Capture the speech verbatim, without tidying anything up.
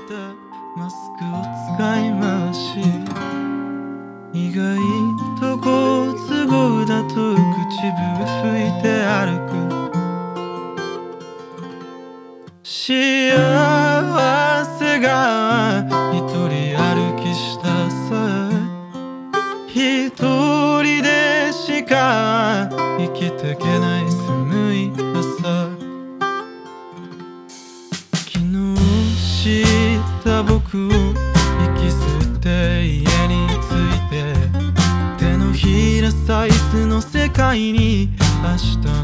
たマスクを使い回し、意外と好都合だと口笛吹いて歩く。幸せが一人歩きしたさ、一人でしか生きてけない寒い朝。昨日知った僕を引きずって家に着いて、手のひらサイズの世界に明日